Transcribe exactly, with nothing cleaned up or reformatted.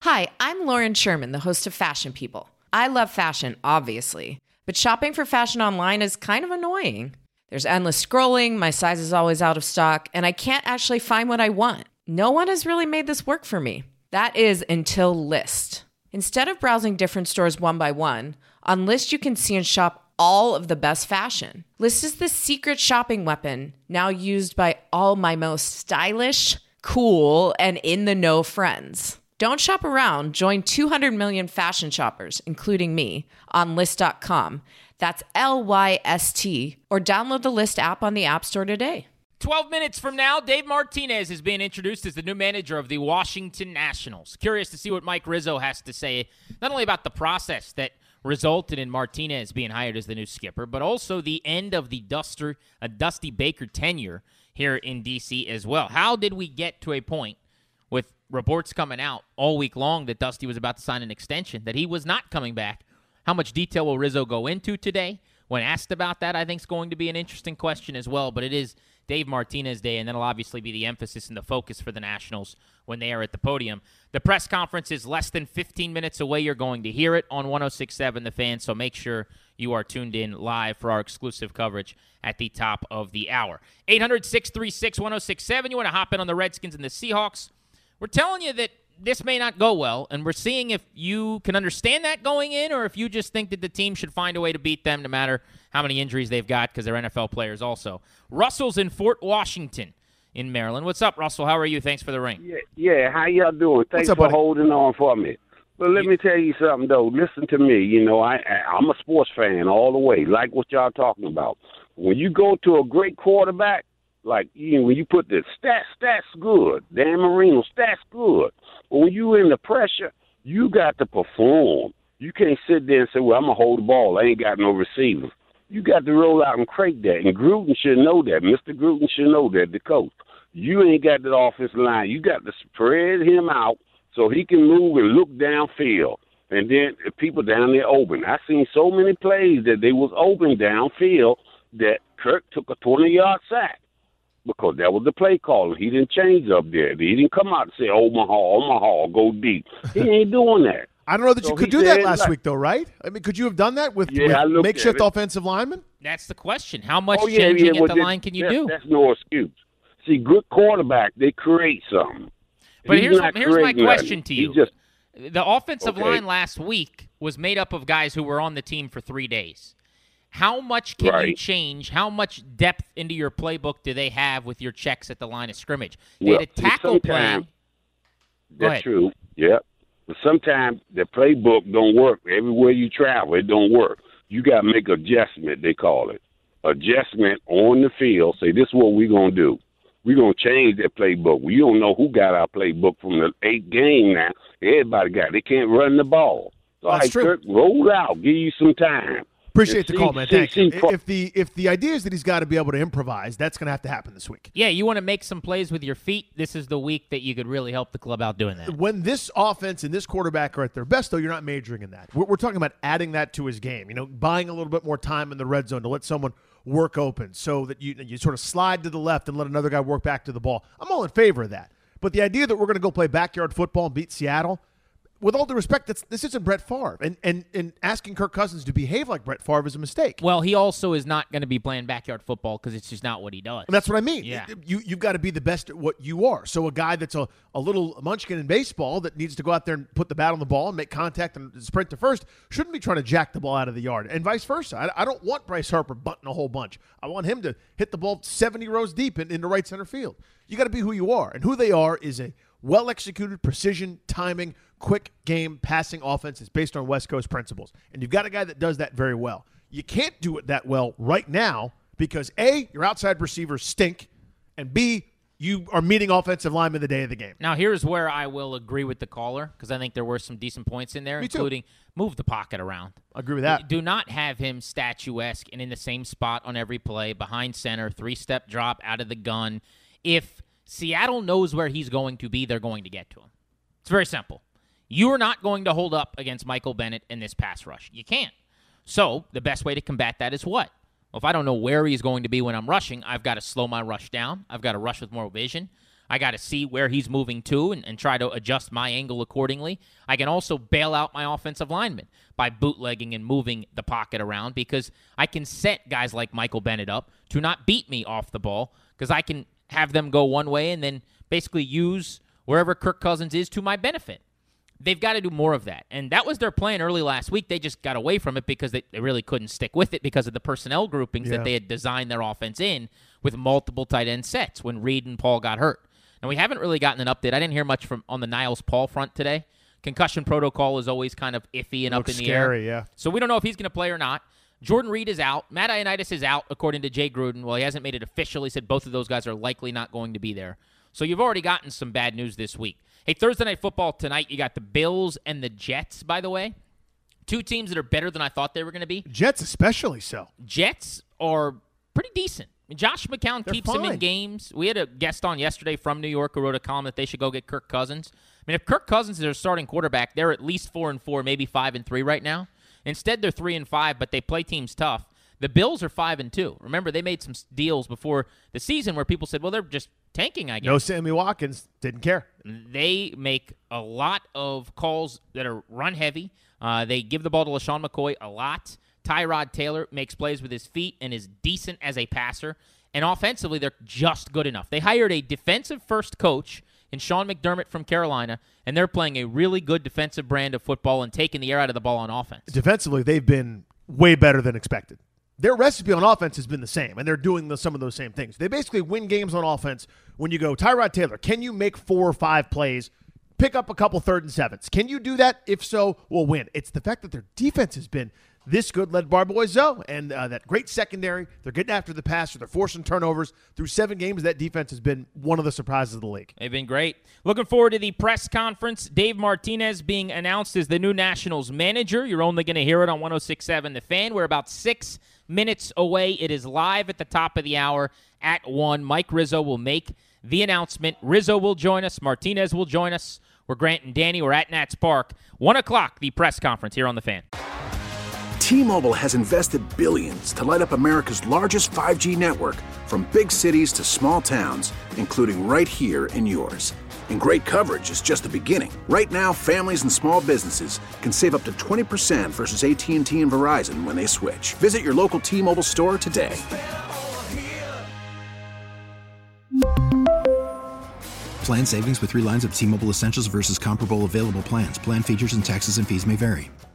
Hi, I'm Lauren Sherman, the host of Fashion People. I love fashion, obviously, but shopping for fashion online is kind of annoying. There's endless scrolling, my size is always out of stock, and I can't actually find what I want. No one has really made this work for me. That is until Lyst. Instead of browsing different stores one by one, on Lyst you can see and shop all of the best fashion. Lyst is the secret shopping weapon, now used by all my most stylish, cool, and in-the-know friends. Don't shop around. Join two hundred million fashion shoppers, including me, on Lyst dot com. That's L Y S T. Or download the Lyst app on the App Store today. twelve minutes from now, Dave Martinez is being introduced as the new manager of the Washington Nationals. Curious to see what Mike Rizzo has to say, not only about the process that resulted in Martinez being hired as the new skipper, but also the end of the Duster, uh, Dusty Baker tenure here in D C as well. How did we get to a point with reports coming out all week long that Dusty was about to sign an extension, that he was not coming back? How much detail will Rizzo go into today? When asked about that, I think is going to be an interesting question as well, but it is Dave Martinez Day, and that'll obviously be the emphasis and the focus for the Nationals when they are at the podium. The press conference is less than fifteen minutes away. You're going to hear it on one oh six point seven The Fan, so make sure you are tuned in live for our exclusive coverage at the top of the hour. eight hundred, six three six, one oh six seven. You want to hop in on the Redskins and the Seahawks? We're telling you that this may not go well, and we're seeing if you can understand that going in or if you just think that the team should find a way to beat them no matter how many injuries they've got because they're N F L players also. Russell's in Fort Washington in Maryland. What's up, Russell? How are you? Thanks for the ring. Yeah, yeah. How y'all doing? Thanks up, for buddy? holding on for me. But let Yeah. me tell you something, though. Listen to me. You know, I, I, I'm a sports fan all the way, like what y'all talking about. When you go to a great quarterback, like, you know, when you put the stats, stats good, Dan Marino, stats good. But when you in the pressure, you got to perform. You can't sit there and say, well, I'm going to hold the ball. I ain't got no receiver. You got to roll out and crate that. And Gruden should know that. Mister Gruden should know that, the coach. You ain't got that offensive line. You got to spread him out so he can move and look downfield. And then people down there open. I seen so many plays that they was open downfield that Kirk took a twenty-yard sack. Because that was the play caller. He didn't change up there. He didn't come out and say, Omaha, Omaha, go deep. He ain't doing that. I don't know that So you could he do that said, last like- week, though, right? I mean, could you have done that with, Yeah, I with looked makeshift at it. offensive linemen? That's the question. How much Oh, yeah, changing yeah, at well, the that- line can you that- do? That's no excuse. See, good quarterback, they create something. But He's here's, not here's my creating question nothing. to He you. just, The offensive Okay. line last week was made up of guys who were on the team for three days. How much can you Right. change? How much depth into your playbook do they have with your checks at the line of scrimmage? They Well, had a see, tackle play. sometime- Go that's ahead. true, yeah. But sometimes the playbook don't work. Everywhere you travel, it don't work. You got to make adjustment, they call it. Adjustment on the field. Say, this is what we're going to do. We're going to change that playbook. We don't know who got our playbook from the eighth game now. Everybody got it. They can't run the ball. So, That's hey, true. Kirk, roll out. Give you some time. Appreciate And the see- call, man. see- Thank see you. pro- If the if the idea is that he's got to be able to improvise, that's going to have to happen this week. Yeah, you want to make some plays with your feet. This is the week that you could really help the club out doing that. When this offense and this quarterback are at their best, though, you're not majoring in that. We're, we're talking about adding that to his game. You know, buying a little bit more time in the red zone to let someone work open so that you you sort of slide to the left and let another guy work back to the ball. I'm all in favor of that. But the idea that we're going to go play backyard football and beat Seattle, with all due respect, that's, this isn't Brett Favre. And, and, and asking Kirk Cousins to behave like Brett Favre is a mistake. Well, he also is not going to be playing backyard football because it's just not what he does. And that's what I mean. Yeah. You, you've got to be the best at what you are. So a guy that's a, a little munchkin in baseball that needs to go out there and put the bat on the ball and make contact and sprint to first shouldn't be trying to jack the ball out of the yard. And vice versa. I, I don't want Bryce Harper bunting a whole bunch. I want him to hit the ball seventy rows deep in, in the right center field. You got to be who you are. And who they are is a well-executed, precision, timing, quick game passing offense is based on West Coast principles. And you've got a guy that does that very well. You can't do it that well right now because, A, your outside receivers stink, and B, you are meeting offensive linemen the day of the game. Now, here's where I will agree with the caller because I think there were some decent points in there, Me too. including move the pocket around. I agree with that. Do not have him statuesque and in the same spot on every play, behind center, three-step drop out of the gun. If Seattle knows where he's going to be, they're going to get to him. It's very simple. You are not going to hold up against Michael Bennett in this pass rush. You can't. So the best way to combat that is what? Well, if I don't know where he's going to be when I'm rushing, I've got to slow my rush down. I've got to rush with more vision. I got to see where he's moving to and, and try to adjust my angle accordingly. I can also bail out my offensive linemen by bootlegging and moving the pocket around because I can set guys like Michael Bennett up to not beat me off the ball because I can have them go one way and then basically use wherever Kirk Cousins is to my benefit. They've got to do more of that. And that was their plan early last week. They just got away from it because they, they really couldn't stick with it because of the personnel groupings yeah. that they had designed their offense in with multiple tight end sets when Reed and Paul got hurt. And we haven't really gotten an update. I didn't hear much from on the Niles Paul front today. Concussion protocol is always kind of iffy and Looks up in the scary, air. Yeah. So we don't know if he's going to play or not. Jordan Reed is out. Matt Ioannidis is out, according to Jay Gruden. Well, he hasn't made it official. He said both of those guys are likely not going to be there. So you've already gotten some bad news this week. Hey, Thursday Night Football tonight, you got the Bills and the Jets, by the way. Two teams that are better than I thought they were going to be. Jets especially so. Jets are pretty decent. Josh McCown They're keeps fine. them in games. We had a guest on yesterday from New York who wrote a column that they should go get Kirk Cousins. I mean, if Kirk Cousins is their starting quarterback, they're at least four and four, maybe five and three right now. Instead, they're three and five, but they play teams tough. The Bills are five and two. Remember, they made some deals before the season where people said, "Well, they're just tanking." I guess no Sammy Watkins didn't care. They make a lot of calls that are run heavy. Uh, they give the ball to LaShawn McCoy a lot. Tyrod Taylor makes plays with his feet and is decent as a passer. And offensively, they're just good enough. They hired a defensive-first coach in Sean McDermott from Carolina, and they're playing a really good defensive brand of football and taking the air out of the ball on offense. Defensively, they've been way better than expected. Their recipe on offense has been the same, and they're doing the, some of those same things. They basically win games on offense when you go, Tyrod Taylor, can you make four or five plays, pick up a couple third and sevens? Can you do that? If so, we'll win. It's the fact that their defense has been this good, led by Boy Zoe, and uh, that great secondary. They're getting after the passer. They're forcing turnovers. Through seven games, that defense has been one of the surprises of the league. They've been great. Looking forward to the press conference. Dave Martinez being announced as the new Nationals manager. You're only going to hear it on one oh six point seven The Fan. We're about six minutes away. It is live at the top of the hour at one. Mike Rizzo will make the announcement. Rizzo will join us. Martinez will join us. We're Grant and Danny. We're at Nats Park. one o'clock, the press conference here on The Fan. T-Mobile has invested billions to light up America's largest five G network, from big cities to small towns, including right here in yours. And great coverage is just the beginning. Right now, families and small businesses can save up to twenty percent versus A T and T and Verizon when they switch. Visit your local T-Mobile store today. Plan savings with three lines of T-Mobile Essentials versus comparable available plans. Plan features and taxes and fees may vary.